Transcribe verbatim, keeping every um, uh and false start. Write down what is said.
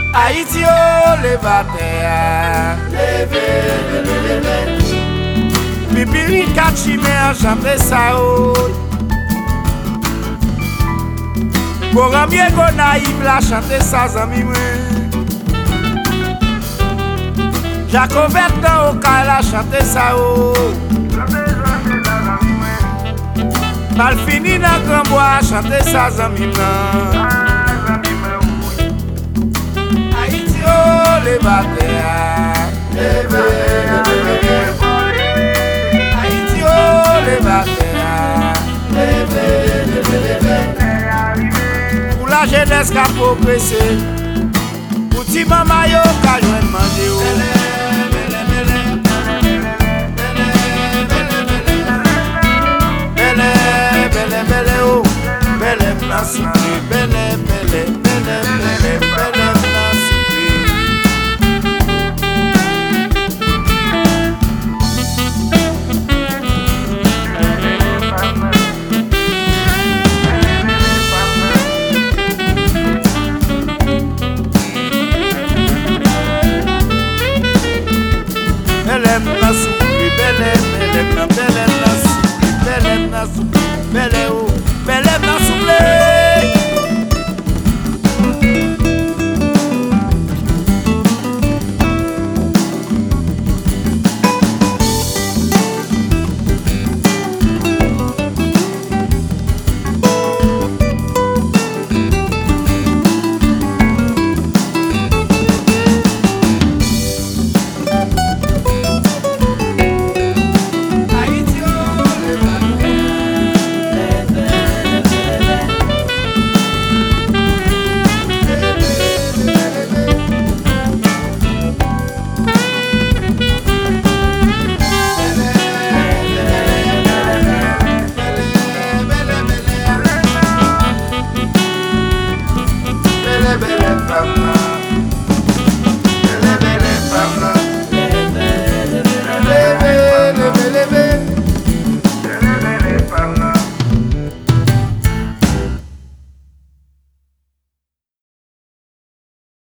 Haïti, oh, les batailles. Levez, levez, levez. Bibiri Kachime a chanté ça, oh. Boramie Gonaïve la chanté ça, zami mwen. Jacobet dans Oka la chanté ça, oh. Malfini dans Grand Bois chanté ça, zami mwen. Haïti, oh, les batailles. Levez, levez, levez. Haïti, oh, les batailles. Levez, levez, levez. Pour la jeunesse qui a progressé, pour ti maman yo ka jwenn manje yo.